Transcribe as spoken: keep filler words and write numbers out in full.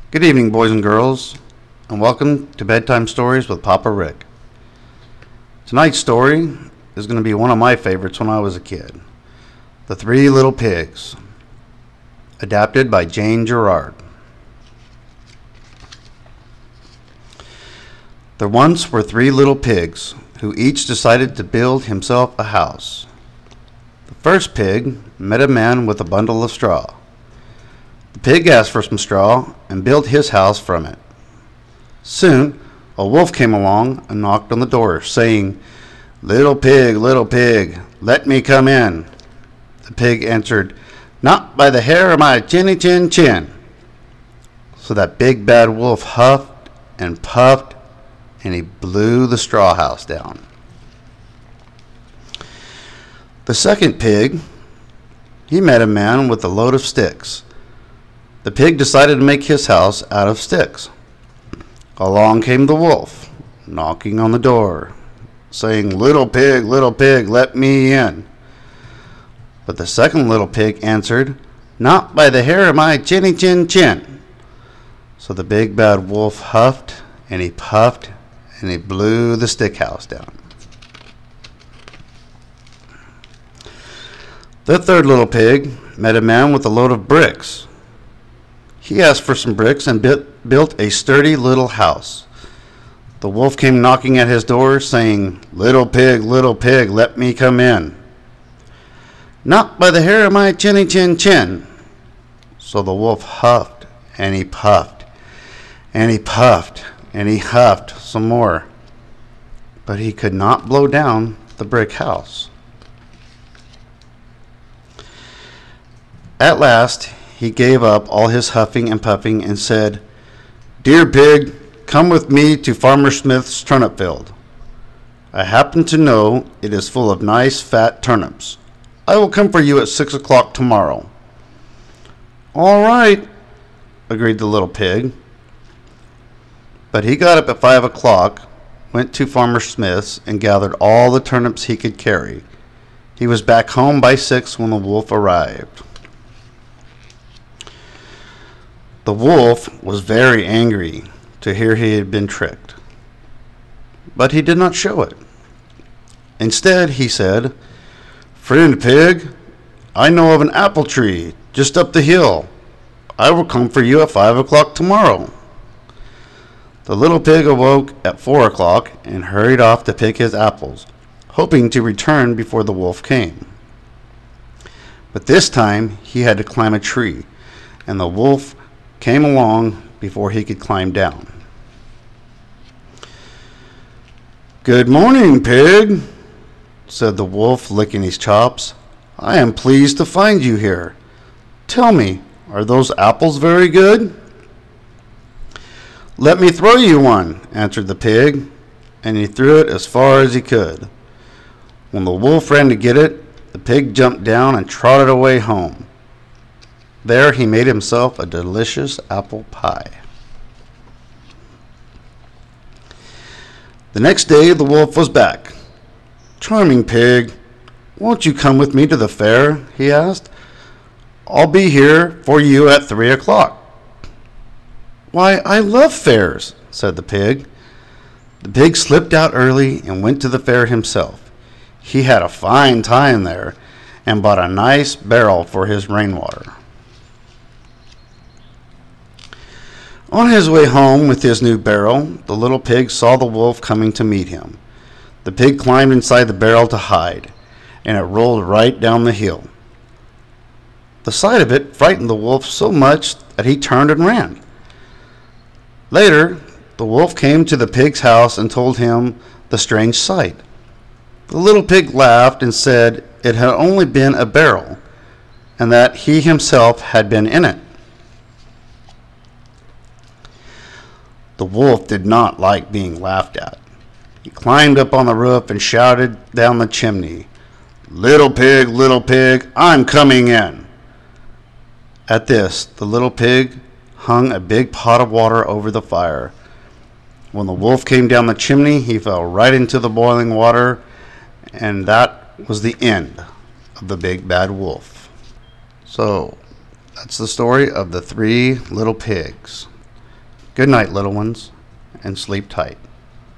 Good evening, boys and girls, and welcome to Bedtime Stories with Papa Rick. Tonight's story is going to be one of my favorites when I was a kid. The Three Little Pigs, adapted by Jane Gerard. There once were three little pigs who each decided to build himself a house. The first pig met a man with a bundle of straw. The pig asked for some straw and built his house from it. Soon, a wolf came along and knocked on the door, saying, "Little pig, little pig, let me come in." The pig answered, "Not by the hair of my chinny chin chin." So that big bad wolf huffed and puffed, and he blew the straw house down. The second pig, he met a man with a load of sticks. The pig decided to make his house out of sticks. Along came the wolf, knocking on the door, saying, "Little pig, little pig, let me in." But the second little pig answered, "Not by the hair of my chinny chin chin." So the big bad wolf huffed and he puffed and he blew the stick house down. The third little pig met a man with a load of bricks. He asked for some bricks and built a sturdy little house. The wolf came knocking at his door, saying, "Little pig, little pig, let me come in." "Not by the hair of my chinny chin chin." So the wolf huffed and he puffed and he puffed and he huffed some more, but he could not blow down the brick house. At last, he gave up all his huffing and puffing and said, "Dear pig, come with me to Farmer Smith's turnip field. I happen to know it is full of nice fat turnips. I will come for you at six o'clock tomorrow." "All right," agreed the little pig. But he got up at five o'clock, went to Farmer Smith's, and gathered all the turnips he could carry. He was back home by six when the wolf arrived. The wolf was very angry to hear he had been tricked, but he did not show it. Instead, he said, "Friend pig, I know of an apple tree just up the hill. I will come for you at five o'clock tomorrow." The little pig awoke at four o'clock and hurried off to pick his apples, hoping to return before the wolf came. But this time he had to climb a tree, and the wolf came along before he could climb down. "Good morning, pig," said the wolf, licking his chops. "I am pleased to find you here. Tell me, are those apples very good?" "Let me throw you one," answered the pig, and he threw it as far as he could. When the wolf ran to get it, the pig jumped down and trotted away home. There he made himself a delicious apple pie. The next day the wolf was back. "Charming pig, won't you come with me to the fair?" he asked. "I'll be here for you at three o'clock." "Why, I love fairs," said the pig. The pig slipped out early and went to the fair himself. He had a fine time there and bought a nice barrel for his rainwater. On his way home with his new barrel, the little pig saw the wolf coming to meet him. The pig climbed inside the barrel to hide, and it rolled right down the hill. The sight of it frightened the wolf so much that he turned and ran. Later, the wolf came to the pig's house and told him the strange sight. The little pig laughed and said it had only been a barrel, and that he himself had been in it. The wolf did not like being laughed at. He climbed up on the roof and shouted down the chimney, "Little pig, little pig, I'm coming in." At this, the little pig hung a big pot of water over the fire. When the wolf came down the chimney, he fell right into the boiling water, and that was the end of the big bad wolf. So, that's the story of the three little pigs. Good night, little ones, and sleep tight.